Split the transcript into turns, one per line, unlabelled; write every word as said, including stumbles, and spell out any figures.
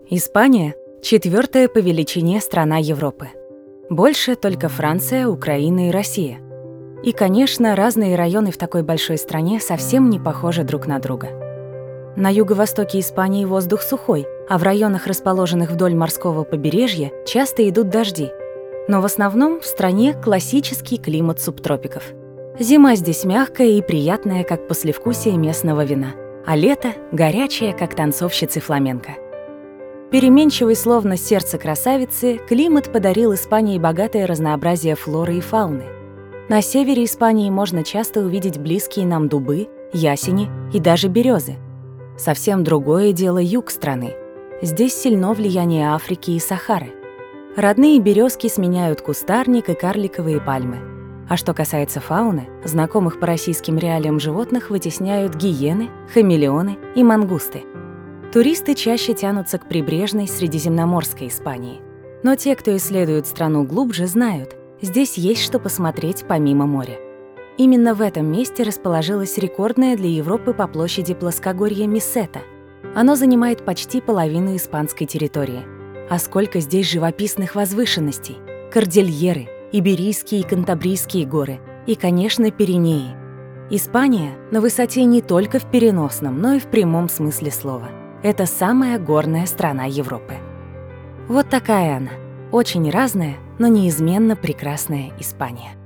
Испания – четвертая по величине страна Европы. Больше только Франция, Украина и Россия. И, конечно, разные районы в такой большой стране совсем не похожи друг на друга. На юго-востоке Испании воздух сухой, а в районах, расположенных вдоль морского побережья, часто идут дожди. Но в основном в стране классический климат субтропиков. Зима здесь мягкая и приятная, как послевкусие местного вина, а лето – горячее, как танцовщицы фламенко. Переменчивый, словно сердце красавицы, климат подарил Испании богатое разнообразие флоры и фауны. На севере Испании можно часто увидеть близкие нам дубы, ясени и даже березы. Совсем другое дело юг страны. Здесь сильно влияние Африки и Сахары. Родные березки сменяют кустарник и карликовые пальмы. А что касается фауны, знакомых по российским реалиям животных вытесняют гиены, хамелеоны и мангусты. Туристы чаще тянутся к прибрежной средиземноморской Испании. Но те, кто исследует страну глубже, знают, здесь есть что посмотреть помимо моря. Именно в этом месте расположилось рекордное для Европы по площади плоскогорье Месета. Оно занимает почти половину испанской территории. А сколько здесь живописных возвышенностей! Кордильеры, Иберийские и Кантабрийские горы и, конечно, Пиренеи. Испания на высоте не только в переносном, но и в прямом смысле слова. Это самая горная страна Европы. Вот такая она, очень разная, но неизменно прекрасная Испания.